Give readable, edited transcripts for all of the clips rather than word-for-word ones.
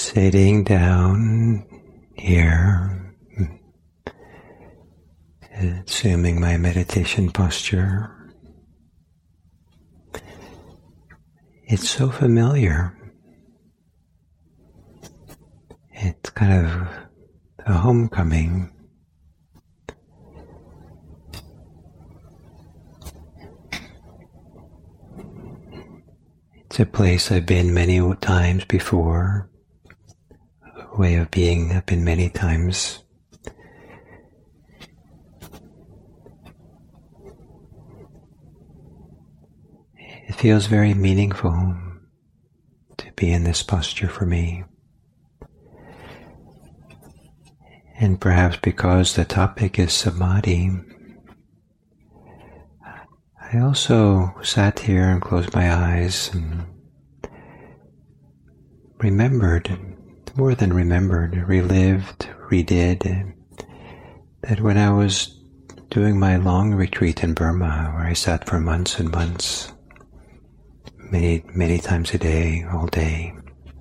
Sitting down here, assuming my meditation posture. It's so familiar. It's kind of a homecoming. It's a place I've been many times before, a way of being I've been many times. It feels very meaningful to be in this posture for me. And perhaps because the topic is samadhi, I also sat here and closed my eyes and remembered, more than remembered, relived, redid, that when I was doing my long retreat in Burma, where I sat for months and months, many times a day, all day,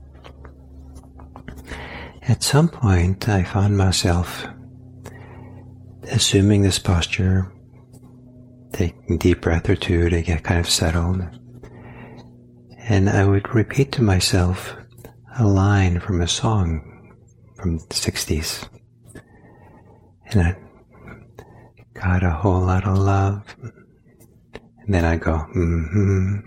at some point I found myself assuming this posture, taking a deep breath or two to get kind of settled, and I would repeat to myself a line from a song from the 60s. And I got a whole lot of love. And then I go, mm-hmm.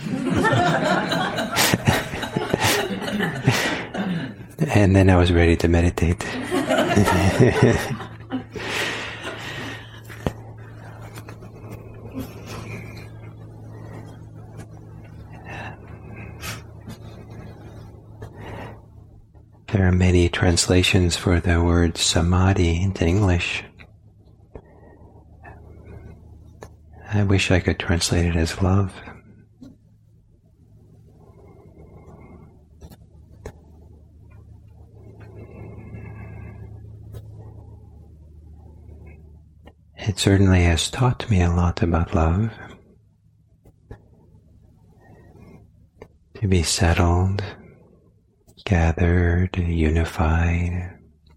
And then I was ready to meditate. There are many translations for the word samadhi into English. I wish I could translate it as love. It certainly has taught me a lot about love. To be settled, gathered, unified,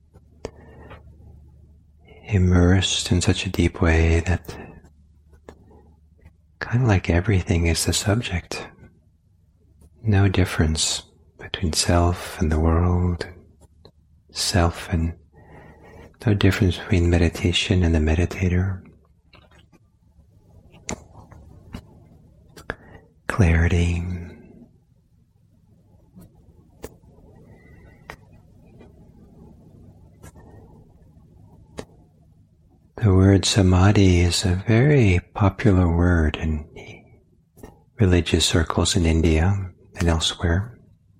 immersed in such a deep way that kind of like everything is the subject. No difference between self and the world, self and no difference between meditation and the meditator. Clarity. The word samadhi is a very popular word in religious circles in India and elsewhere.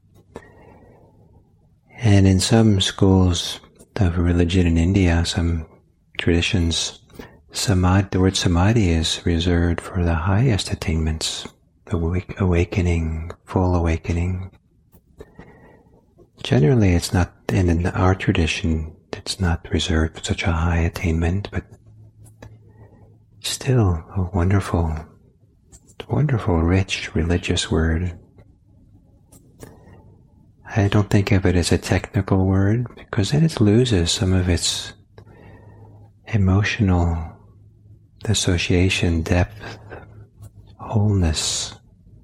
And in some schools of religion in India, some traditions, the word samadhi is reserved for the highest attainments, awakening, full awakening. Generally, it's not, and in our tradition, it's not reserved for such a high attainment, but still a wonderful, rich religious word. I don't think of it as a technical word because then it loses some of its emotional association, depth, wholeness.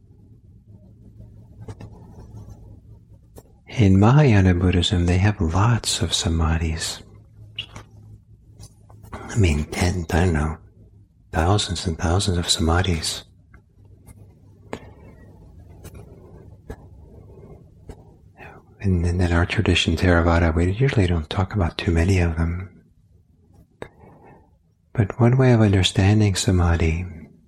In Mahayana Buddhism, they have lots of samadhis. I mean, thousands and thousands of samadhis. And in our tradition, Theravada, we usually don't talk about too many of them. But one way of understanding samadhi,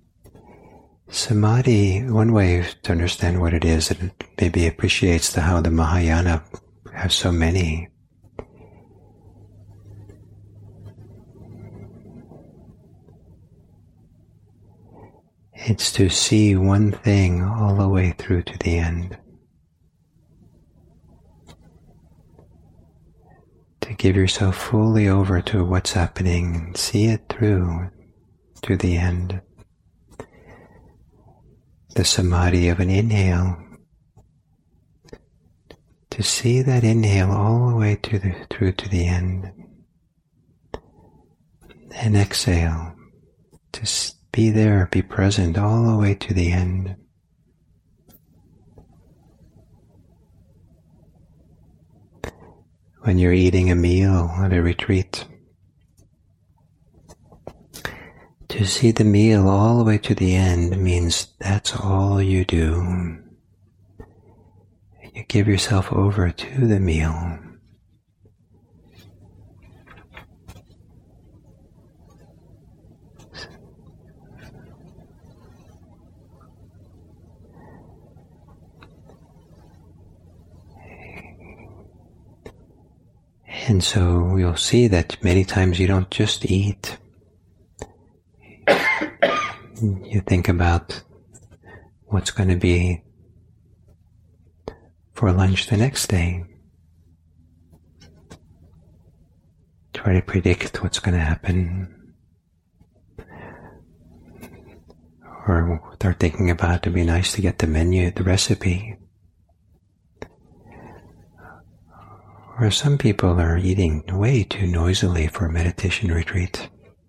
one way to understand what it is, it maybe appreciates how the Mahayana have so many. It's to see one thing all the way through to the end. To give yourself fully over to what's happening and see it through to the end. The samadhi of an inhale. to see that inhale all the way through to the end, and exhale, to be there, be present all the way to the end. When you're eating a meal at a retreat, to see the meal all the way to the end means that's all you do. You give yourself over to the meal. And so you'll see that many times you don't just eat. You think about what's going to be for lunch the next day. Try to predict what's going to happen. Or start thinking about it'd be nice to get the menu, the recipe. Or some people are eating way too noisily for a meditation retreat.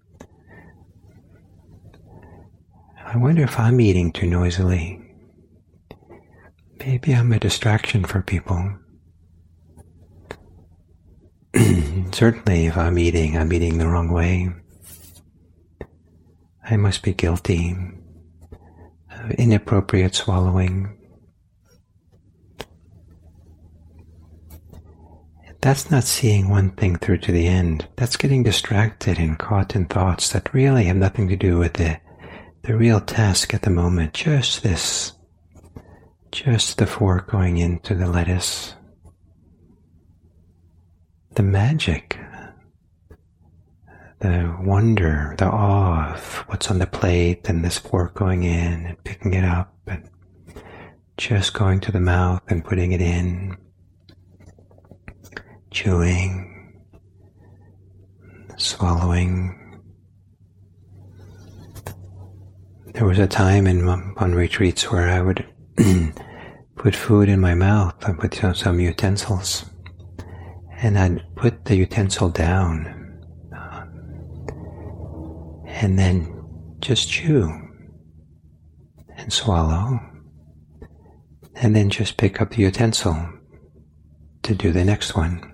I wonder if I'm eating too noisily. Maybe I'm a distraction for people. Certainly if I'm eating the wrong way. I must be guilty of inappropriate swallowing. That's not seeing one thing through to the end. That's getting distracted and caught in thoughts that really have nothing to do with the real task at the moment. Just this. Just the fork going into the lettuce. The magic. The wonder, the awe of what's on the plate and this fork going in and picking it up and just going to the mouth and putting it in. Chewing, swallowing. There was a time on retreats where I would put food in my mouth. I put some utensils, and I'd put the utensil down, and then just chew and swallow, and then just pick up the utensil to do the next one.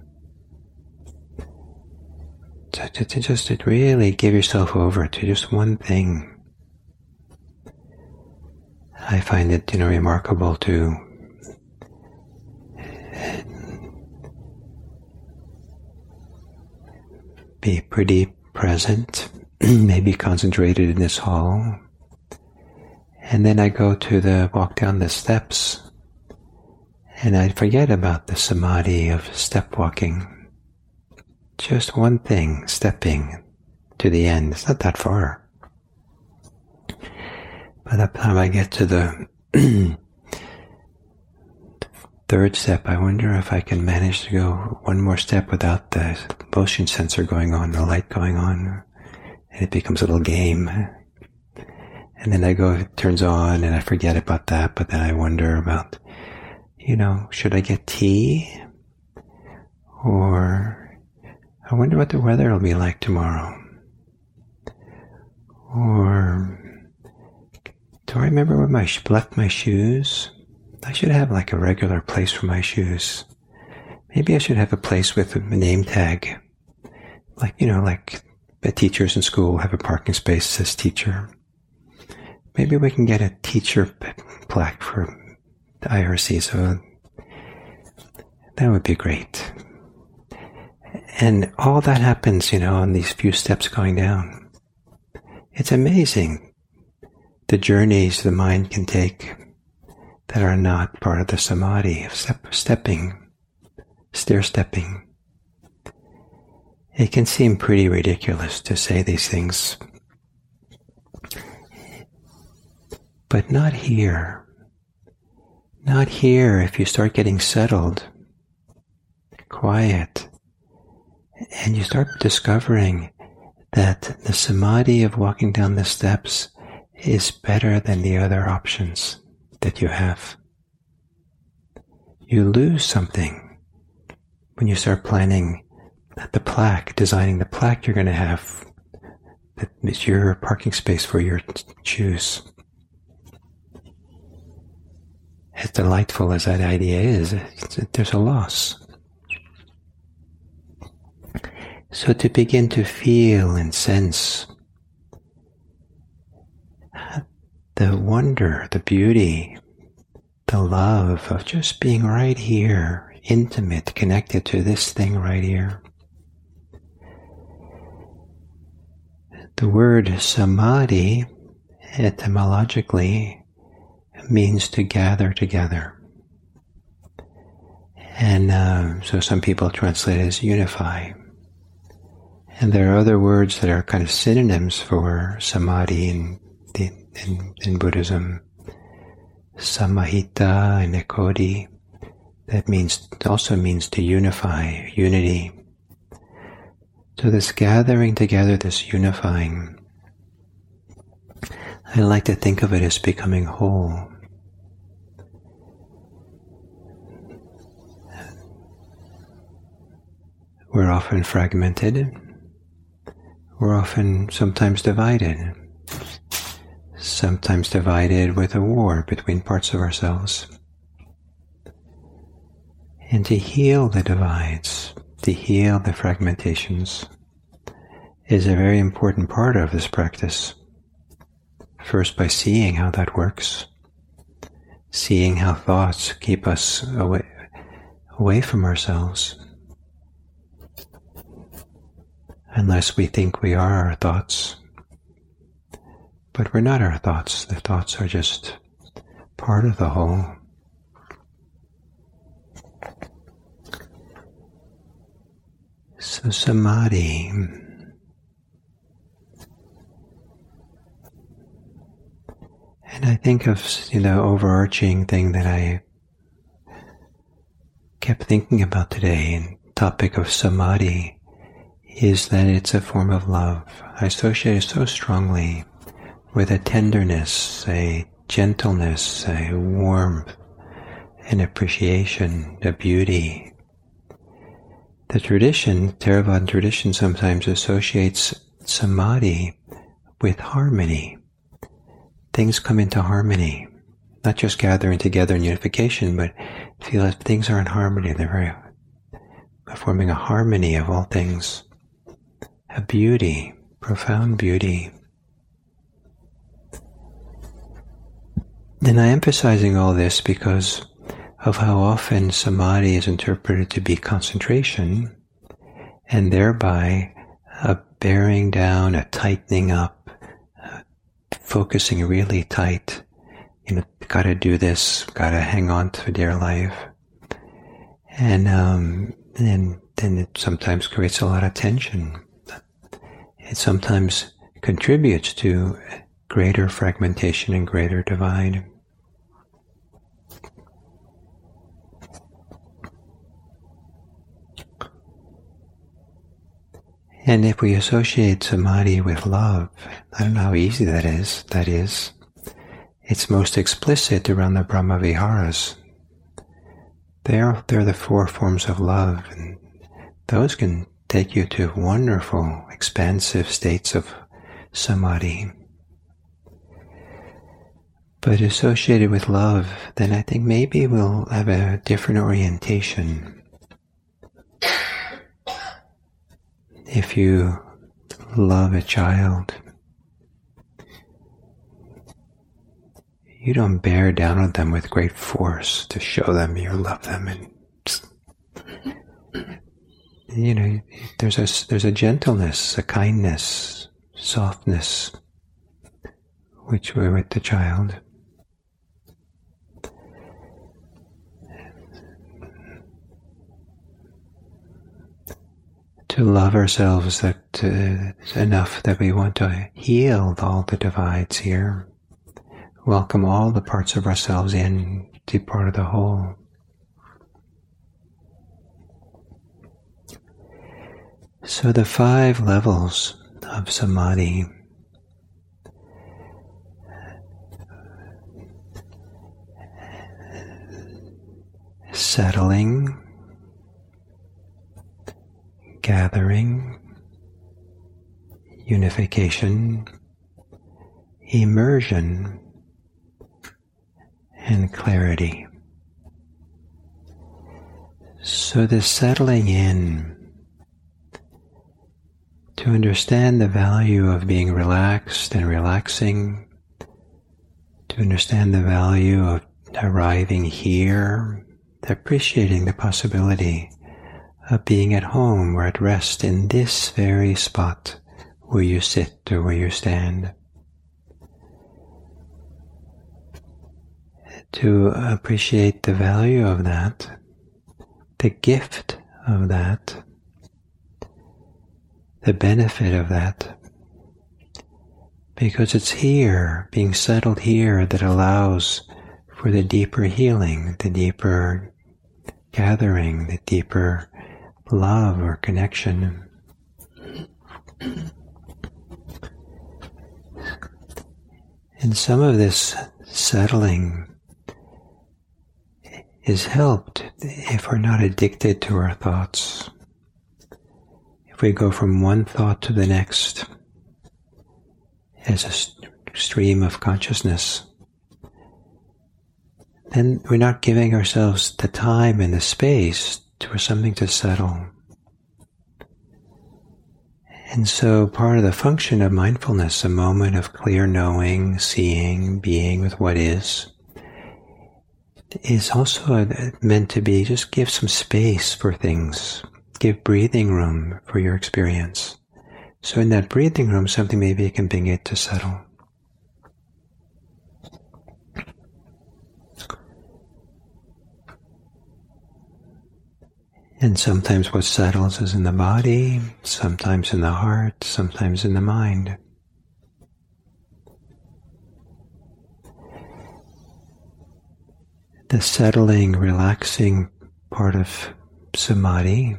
To really give yourself over to just one thing. I find it, remarkable to be pretty present, maybe concentrated in this hall, and then I go to walk down the steps, and I forget about the samadhi of step walking. Just one thing, stepping to the end. It's not that far. By the time I get to the third step, I wonder if I can manage to go one more step without the motion sensor going on, the light going on, and it becomes a little game. And then it turns on, and I forget about that, but then I wonder about, should I get tea? Or I wonder what the weather will be like tomorrow. Or do I remember where I left my shoes? I should have like a regular place for my shoes. Maybe I should have a place with a name tag. Like the teachers in school have a parking space that says teacher. Maybe we can get a teacher plaque for the IRC, so that would be great. And all that happens, on these few steps going down. It's amazing the journeys the mind can take that are not part of the samadhi of stair-stepping. It can seem pretty ridiculous to say these things, but not here. Not here if you start getting settled, quiet, and you start discovering that the samadhi of walking down the steps is better than the other options that you have. You lose something when you start planning the plaque, designing the plaque you're going to have, that is your parking space for your shoes. As delightful as that idea is, there's a loss. So to begin to feel and sense the wonder, the beauty, the love of just being right here, intimate, connected to this thing right here. The word samadhi, etymologically, means to gather together. And so some people translate it as unify. And there are other words that are kind of synonyms for samadhi in Buddhism. Samahita and ekodi. That also means to unify, unity. So this gathering together, this unifying, I like to think of it as becoming whole. We're often fragmented. We're often sometimes divided with a war between parts of ourselves. And to heal the divides, to heal the fragmentations, is a very important part of this practice. First, by seeing how that works, seeing how thoughts keep us away from ourselves, unless we think we are our thoughts. But we're not our thoughts. The thoughts are just part of the whole. So samadhi. And I think of the overarching thing that I kept thinking about today, and topic of samadhi, is that it's a form of love. I associate it so strongly with a tenderness, a gentleness, a warmth, an appreciation, a beauty. The tradition, Theravada tradition, sometimes associates samadhi with harmony. Things come into harmony, not just gathering together in unification, but feel that things are in harmony. They're forming a harmony of all things, a beauty, profound beauty. And I'm emphasizing all this because of how often samadhi is interpreted to be concentration, and thereby a bearing down, a tightening up, focusing really tight. Gotta do this, gotta hang on to dear life. And then it sometimes creates a lot of tension. It sometimes contributes to greater fragmentation and greater divide. And if we associate samadhi with love, I don't know how easy that is. It's most explicit around the Brahma Viharas. They're the 4 forms of love, and those can take you to wonderful, expansive states of samadhi. But associated with love, then I think maybe we'll have a different orientation. If you love a child, you don't bear down on them with great force to show them you love them, and there's a gentleness, a kindness, softness, which we're with the child. To love ourselves enough that we want to heal all the divides here, welcome all the parts of ourselves in to be part of the whole. So the 5 levels of samadhi. Settling, gathering, unification, immersion, and clarity. So the settling in to understand the value of being relaxed and relaxing, to understand the value of arriving here, appreciating the possibility of being at home or at rest in this very spot where you sit or where you stand. To appreciate the value of that, the gift of that, the benefit of that, because it's here, being settled here, that allows for the deeper healing, the deeper gathering, the deeper love or connection. And some of this settling is helped if we're not addicted to our thoughts. If we go from one thought to the next as a stream of consciousness, then we're not giving ourselves the time and the space for something to settle. And so part of the function of mindfulness, a moment of clear knowing, seeing, being with what is also meant to be just give some space for things, give breathing room for your experience. So in that breathing room, something maybe can bring it to settle. And sometimes what settles is in the body, sometimes in the heart, sometimes in the mind. The settling, relaxing part of samadhi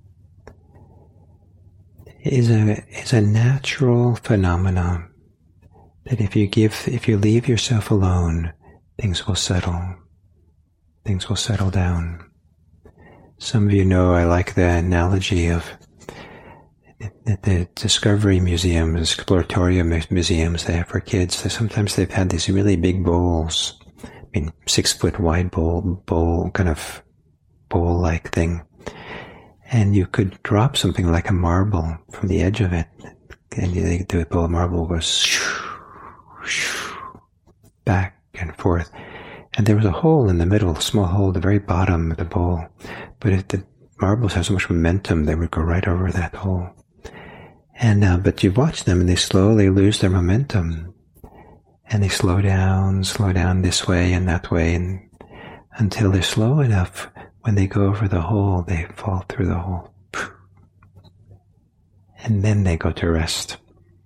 is a natural phenomenon that if you leave yourself alone, things will settle. Things will settle down. Some of you know I like the analogy of the Discovery Museums, Exploratorium museums they have for kids. Sometimes they've had these really big bowls, 6-foot wide bowl, kind of bowl-like thing. And you could drop something like a marble from the edge of it, and the bowl of marble goes back and forth. And there was a hole in the middle, a small hole at the very bottom of the bowl. But if the marbles have so much momentum, they would go right over that hole. And but you watch them, and they slowly lose their momentum. And they slow down this way and that way, and until they're slow enough, when they go over the hole, they fall through the hole. And then they go to rest.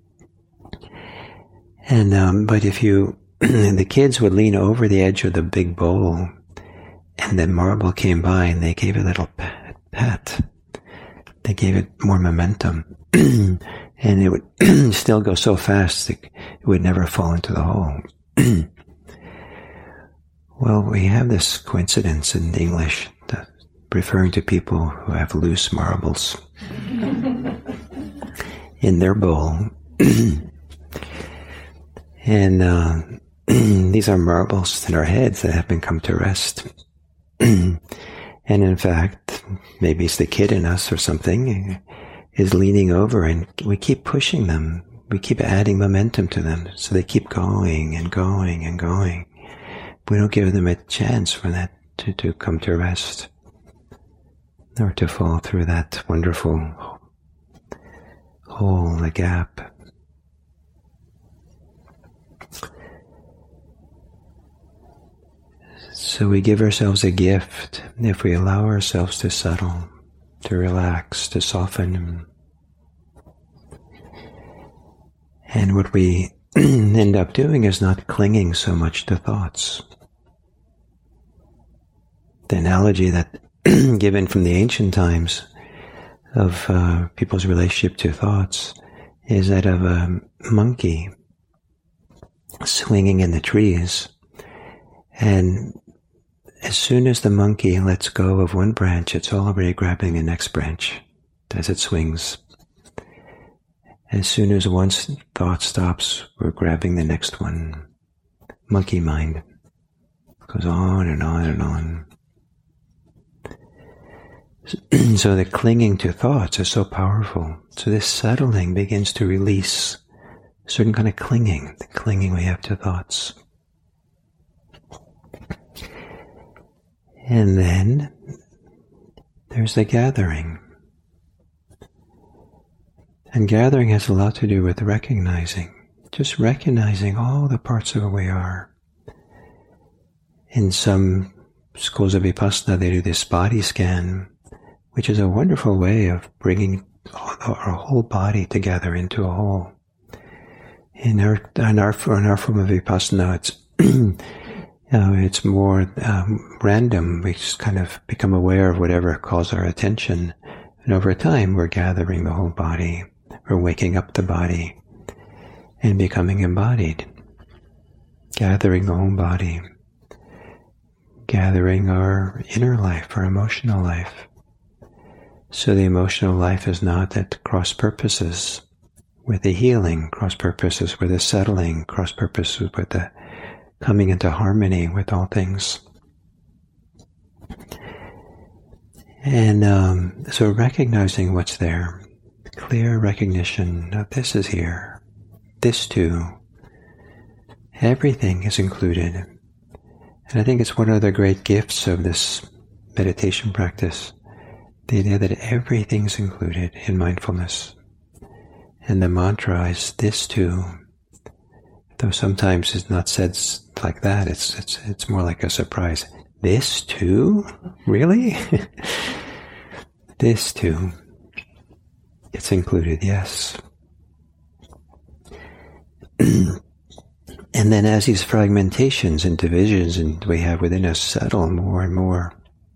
And but if you, the kids would lean over the edge of the big bowl, and the marble came by, and they gave it a little pat. They gave it more momentum. And it would still go so fast it would never fall into the hole. Well, we have this coincidence in English, referring to people who have loose marbles in their bowl. And these are marbles in our heads that haven't come to rest. And in fact, maybe it's the kid in us or something is leaning over, and we keep pushing them. We keep adding momentum to them, so they keep going and going and going. We don't give them a chance for that to come to rest, or to fall through that wonderful hole, the gap. So we give ourselves a gift if we allow ourselves to settle, to relax, to soften. And what we end up doing is not clinging so much to thoughts. The analogy that given from the ancient times of people's relationship to thoughts is that of a monkey swinging in the trees. And as soon as the monkey lets go of one branch, it's already grabbing the next branch. as it swings. As soon as one thought stops, we're grabbing the next one. Monkey mind goes on and on and on. So the clinging to thoughts is so powerful. So this settling begins to release a certain kind of clinging, the clinging we have to thoughts. And then there's the gathering. And gathering has a lot to do with recognizing, just recognizing all the parts of who we are. In some schools of Vipassana, they do this body scan, which is a wonderful way of bringing our whole body together into a whole. In our form of Vipassana, it's more random. We just kind of become aware of whatever calls our attention. And over time, we're gathering the whole body. We're waking up the body and becoming embodied. Gathering the whole body. Gathering our inner life, our emotional life. So the emotional life is not at cross purposes with the healing, cross purposes with the settling, cross purposes with the coming into harmony with all things. And so recognizing what's there, clear recognition of this is here, this too, everything is included. And I think it's one of the great gifts of this meditation practice, the idea that everything's included in mindfulness. And the mantra is this too, though sometimes it's not said like that, it's more like a surprise. This too? Really? This too. It's included, yes. And then as these fragmentations and divisions and we have within us settle more and more,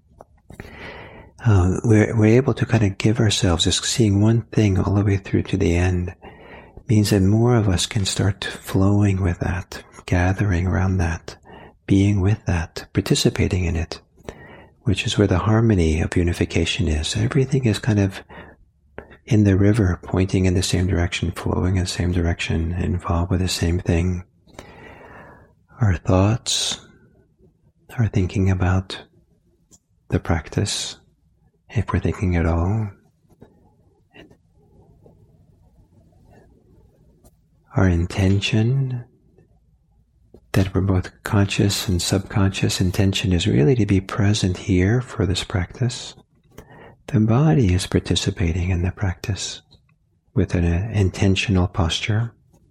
we're able to kind of give ourselves just seeing one thing all the way through to the end. Means that more of us can start flowing with that, gathering around that, being with that, participating in it, which is where the harmony of unification is. Everything is kind of in the river, pointing in the same direction, flowing in the same direction, involved with the same thing. Our thoughts are thinking about the practice, if we're thinking at all. Our intention, that we're both conscious and subconscious intention, is really to be present here for this practice. The body is participating in the practice with an intentional posture,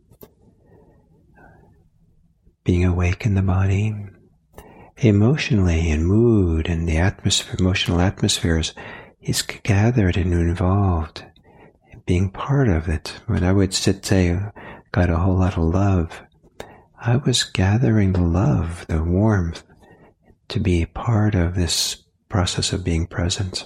being awake in the body. Emotionally, in mood and the emotional atmospheres, is gathered and involved, being part of it. When I would say, got a whole lot of love, I was gathering the love, the warmth, to be part of this process of being present.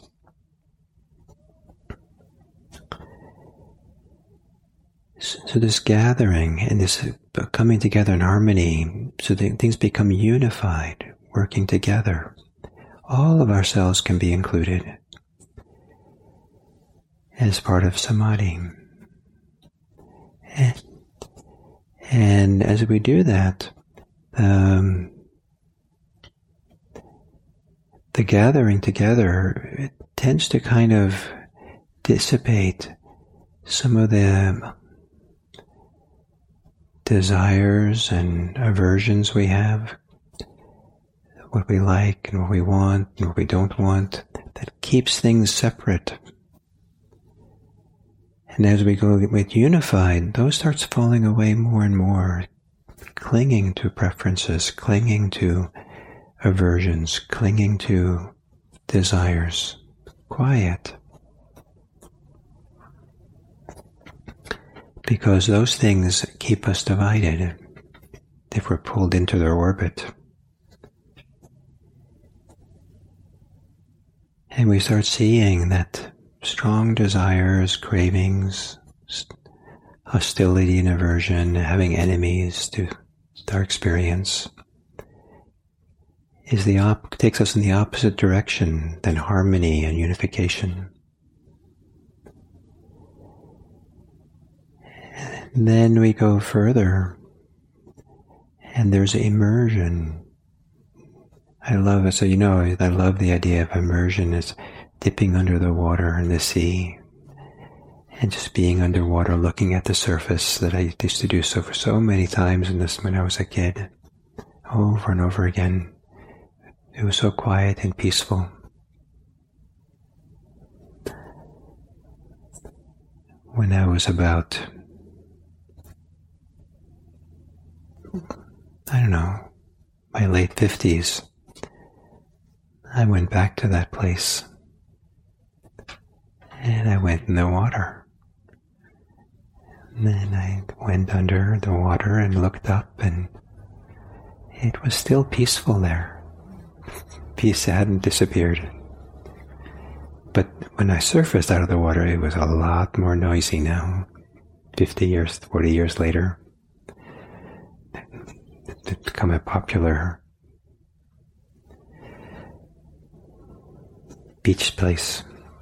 So this gathering and this coming together in harmony, so that things become unified, working together. All of ourselves can be included as part of samadhi. And as we do that, the gathering together, it tends to kind of dissipate some of the desires and aversions we have, what we like and what we want and what we don't want, that keeps things separate. And as we go with unified, those starts falling away more and more, clinging to preferences, clinging to aversions, clinging to desires. Quiet. Because those things keep us divided if we're pulled into their orbit. And we start seeing that strong desires, cravings, hostility and aversion, having enemies to our experience, takes us in the opposite direction than harmony and unification. Then we go further, and there's immersion. I love it. So I love the idea of immersion as dipping under the water in the sea and just being underwater looking at the surface that I used to do so for so many times when I was a kid, over and over again. It was so quiet and peaceful. When I was about, my late 50s, I went back to that place and I went in the water. And then I went under the water and looked up, and it was still peaceful there. Peace hadn't disappeared. But when I surfaced out of the water, it was a lot more noisy now. 40 years later. It's become a popular beach place.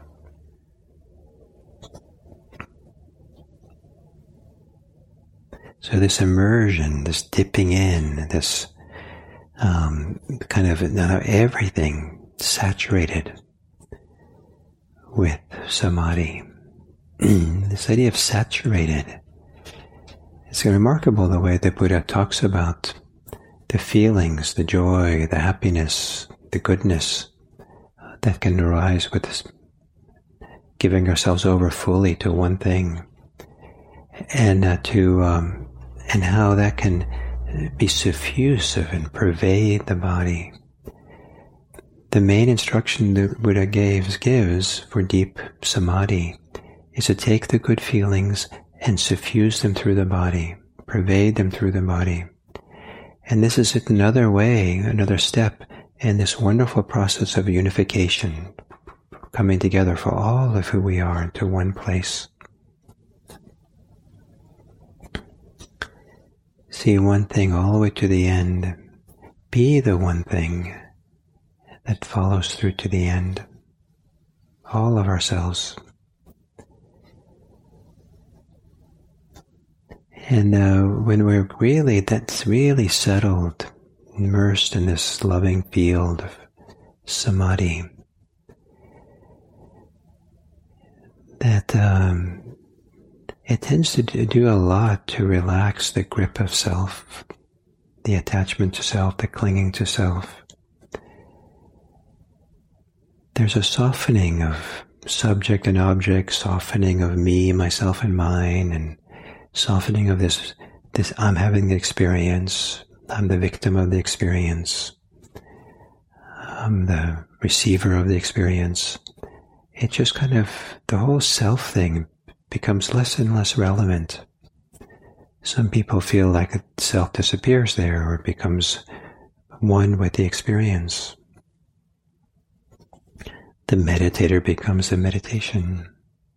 So this immersion, this dipping in, this kind of now everything saturated with samadhi. This idea of saturated. It's remarkable the way the Buddha talks about the feelings, the joy, the happiness, the goodness that can arise with this, giving ourselves over fully to one thing, and and how that can be suffusive and pervade the body. The main instruction the Buddha gives for deep samadhi is to take the good feelings and suffuse them through the body, pervade them through the body. And this is another way, another step in this wonderful process of unification, coming together for all of who we are into one place. See one thing all the way to the end. Be the one thing that follows through to the end. All of ourselves. And when that's really settled, immersed in this loving field of samadhi, that it tends to do a lot to relax the grip of self, the attachment to self, the clinging to self. There's a softening of subject and object, softening of me, myself, and mine, and softening of this I'm having the experience, I'm the victim of the experience, I'm the receiver of the experience. It just kind of, the whole self thing becomes less and less relevant. Some people feel like self disappears there or becomes one with the experience. The meditator becomes the meditation.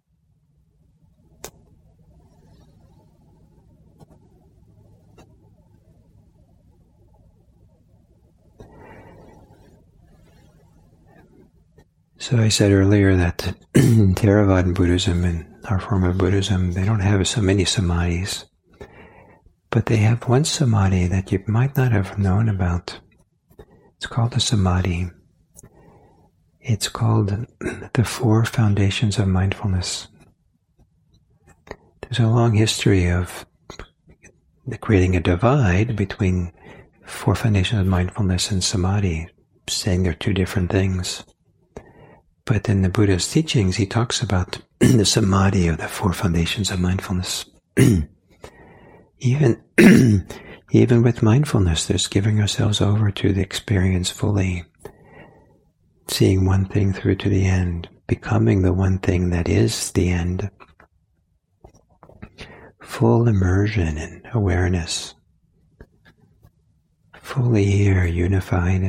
So I said earlier that Theravada Buddhism and our form of Buddhism, they don't have so many samadhis, but they have one samadhi that you might not have known about. It's called a samadhi. It's called the 4 foundations of mindfulness. There's a long history of creating a divide between 4 foundations of mindfulness and samadhi, saying they're 2 different things. But in the Buddha's teachings, he talks about the samadhi of the 4 foundations of mindfulness. Even with mindfulness, there's giving ourselves over to the experience fully, seeing one thing through to the end, becoming the one thing that is the end. Full immersion in awareness, fully here, unified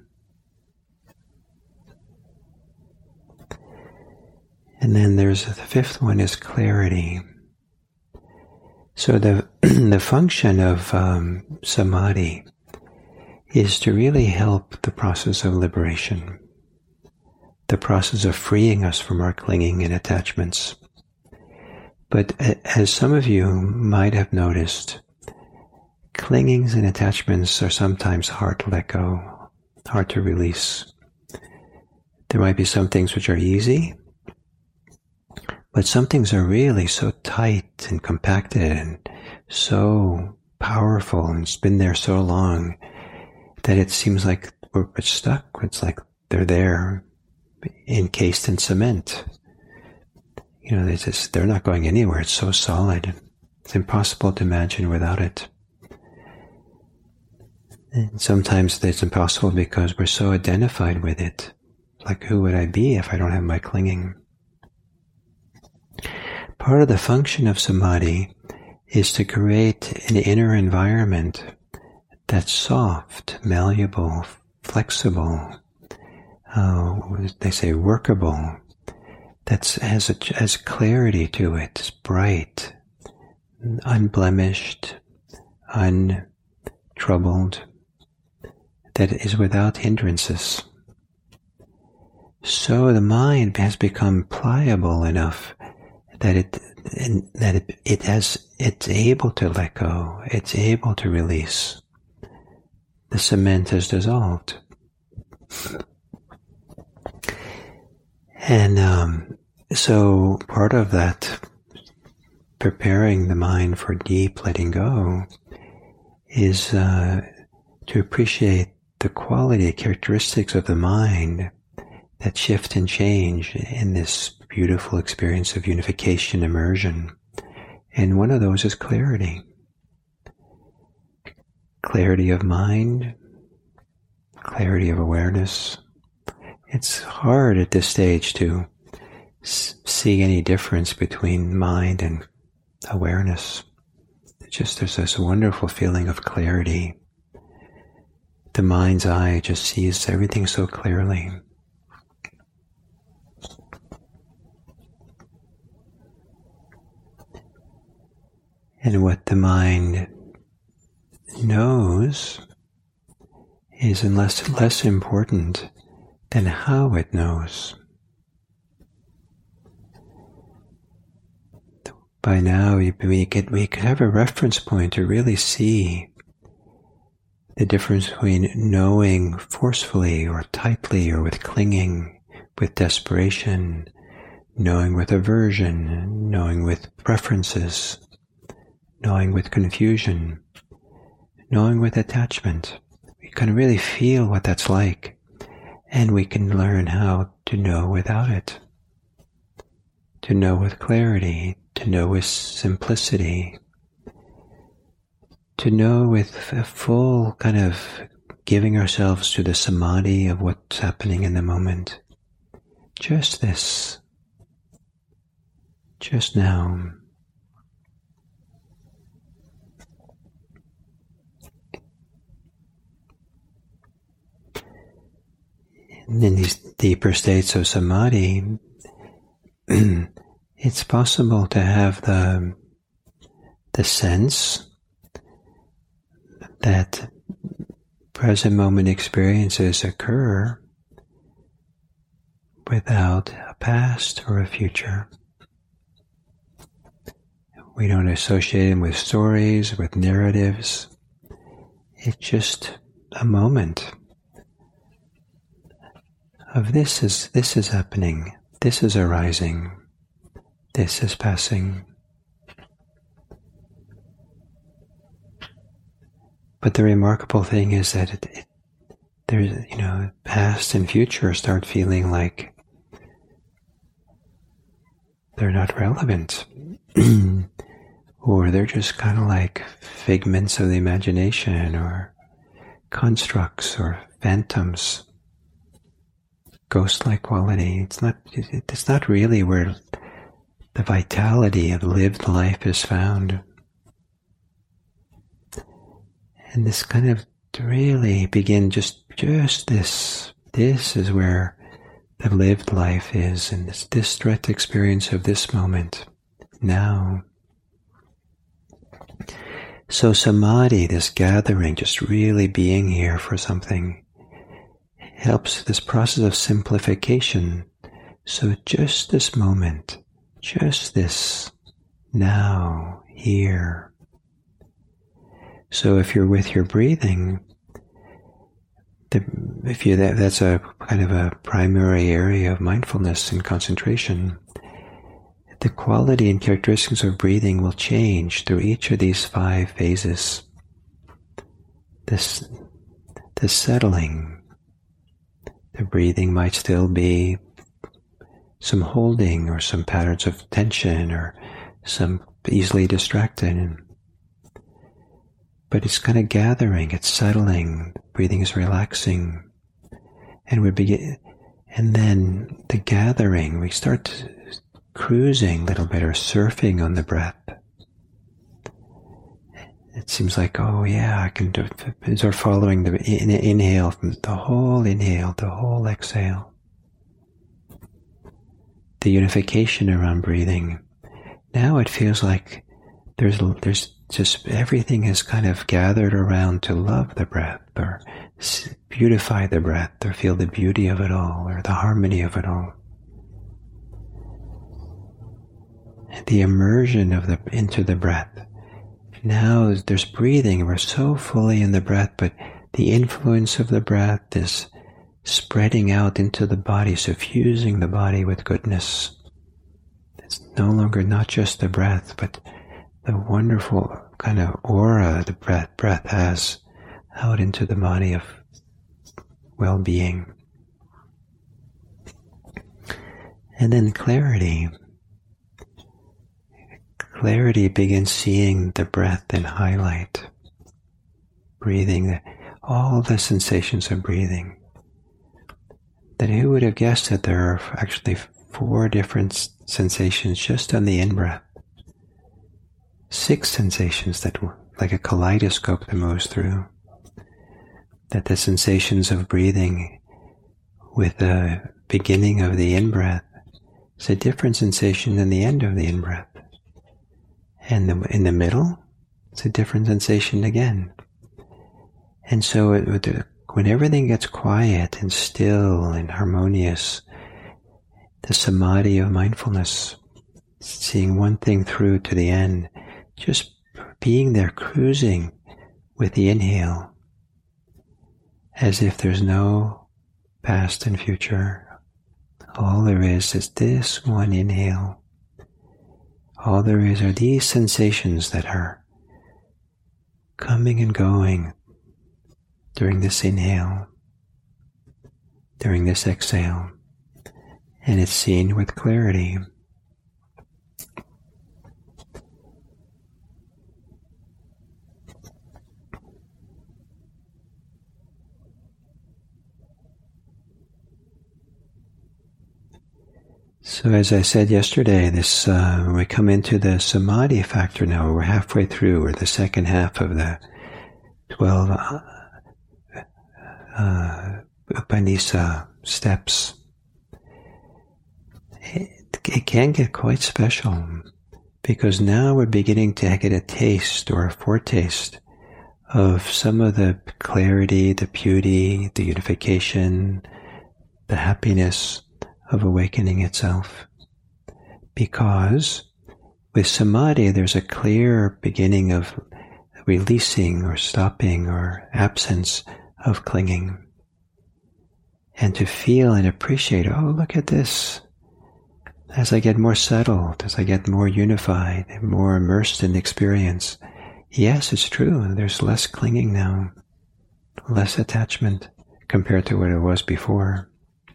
and then there's the 5th one is clarity. So the function of samadhi is to really help the process of liberation, the process of freeing us from our clinging and attachments, But as some of you might have noticed, clingings and attachments are sometimes hard to let go, hard to release. There might be some things which are easy, but some things are really so tight and compacted and so powerful, and it's been there so long that it seems like we're stuck. It's like they're there, encased in cement. They're not going anywhere. It's so solid. It's impossible to imagine without it. And sometimes it's impossible because we're so identified with it. Like, who would I be if I don't have my clinging? Part of the function of samadhi is to create an inner environment that's soft, malleable, flexible, they say workable, that has clarity to it, it's bright, unblemished, untroubled, that is without hindrances. So the mind has become pliable enough that it's able to let go, it's able to release. The cement has dissolved. And so part of that, preparing the mind for deep letting go, is to appreciate the quality, characteristics of the mind that shift and change in this beautiful experience of unification, immersion. And one of those is clarity. Clarity of mind, clarity of awareness. It's hard at this stage to see any difference between mind and awareness. There's this wonderful feeling of clarity. The mind's eye just sees everything so clearly. And what the mind knows is less important than how it knows. By now, we could have a reference point to really see the difference between knowing forcefully or tightly or with clinging, with desperation, knowing with aversion, knowing with preferences, knowing with confusion, knowing with attachment. We can really feel what that's like, and we can learn how to know without it, to know with clarity, to know with simplicity, to know with a full kind of giving ourselves to the samadhi of what's happening in the moment. Just this, just now. And in these deeper states of samadhi, it's possible to have the sense that present moment experiences occur without a past or a future. We don't associate them with stories, with narratives. It's just a moment of this is happening, this is arising, this is passing. But the remarkable thing is that there's, past and future start feeling like they're not relevant. Or they're just kind of like figments of the imagination or constructs or phantoms. Ghost-like quality. It's not really where the vitality of lived life is found. And this kind of really begin just this. This is where the lived life is, and this direct experience of this moment, now. So samadhi, this gathering, just really being here for something, helps this process of simplification. So just this moment, just this now, here. So if you're with your breathing, that's a kind of a primary area of mindfulness and concentration, the quality and characteristics of breathing will change through each of these 5 phases. The settling, the breathing might still be some holding or some patterns of tension or some easily distracted. But it's kind of gathering, it's settling, breathing is relaxing. And then the gathering, we start cruising a little bit or surfing on the breath. It seems like, oh yeah, I can do it. Start following the inhale, from the whole inhale, the whole exhale. The unification around breathing. Now it feels like there's just everything is kind of gathered around to love the breath or beautify the breath or feel the beauty of it all or the harmony of it all. The immersion into the breath. Now there's breathing, we're so fully in the breath, but the influence of the breath is spreading out into the body, suffusing the body with goodness. It's no longer not just the breath, but the wonderful kind of aura the breath has out into the body of well-being. And then clarity. Clarity begins seeing the breath in highlight, breathing, all the sensations of breathing. Then who would have guessed that there are actually 4 different sensations just on the in-breath? 6 sensations that, like a kaleidoscope that moves through. That the sensations of breathing with the beginning of the in-breath is a different sensation than the end of the in-breath. And in the middle, it's a different sensation again. And so when everything gets quiet and still and harmonious, the samadhi of mindfulness, seeing one thing through to the end, just being there cruising with the inhale, as if there's no past and future. All there is this one inhale. All there is are these sensations that are coming and going during this inhale, during this exhale, and it's seen with clarity. So as I said yesterday, we come into the samadhi factor now. We're halfway through, or the second half of the 12 Upanisa steps. It can get quite special, because now we're beginning to get a taste or a foretaste of some of the clarity, the beauty, the unification, the happiness of awakening itself. Because with samadhi, there's a clear beginning of releasing or stopping or absence of clinging. And to feel and appreciate, oh, look at this. As I get more settled, as I get more unified, and more immersed in experience, yes, it's true, there's less clinging now, less attachment compared to what it was before.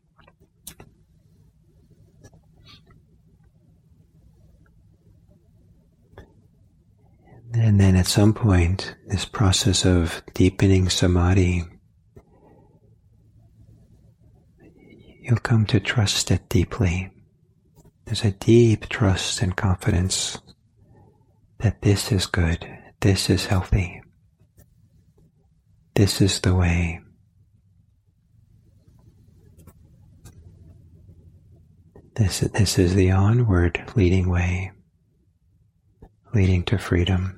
And then at some point, this process of deepening samadhi, you'll come to trust it deeply. There's a deep trust and confidence that this is good, this is healthy, this is the way. This is the onward leading way, leading to freedom.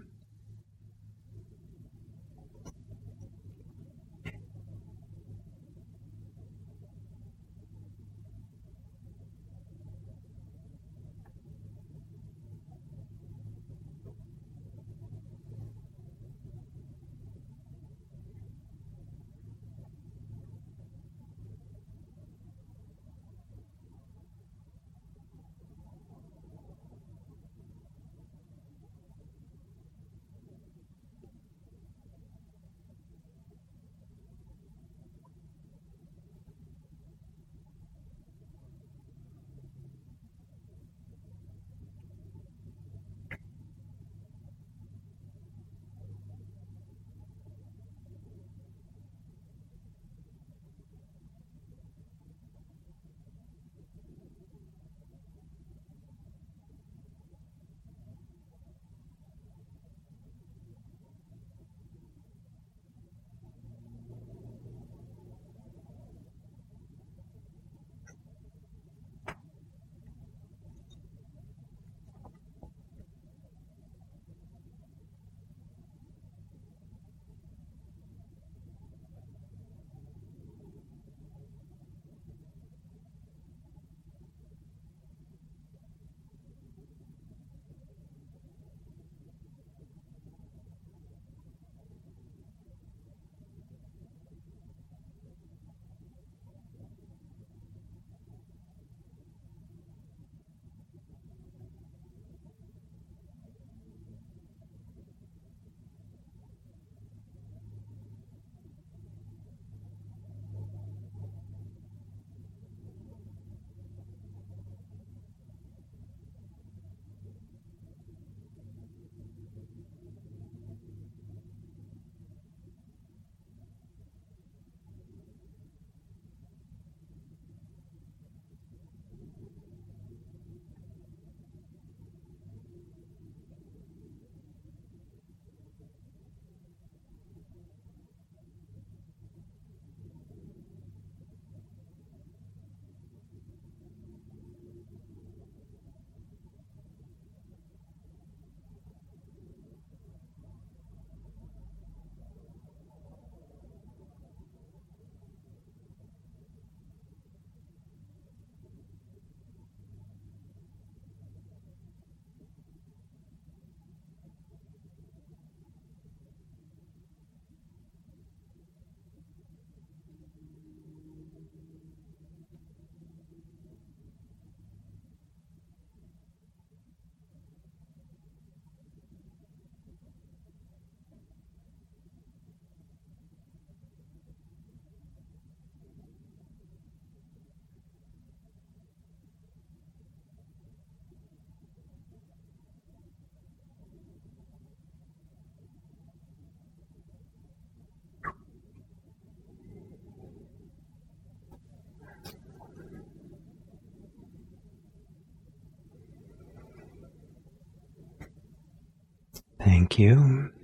Thank you.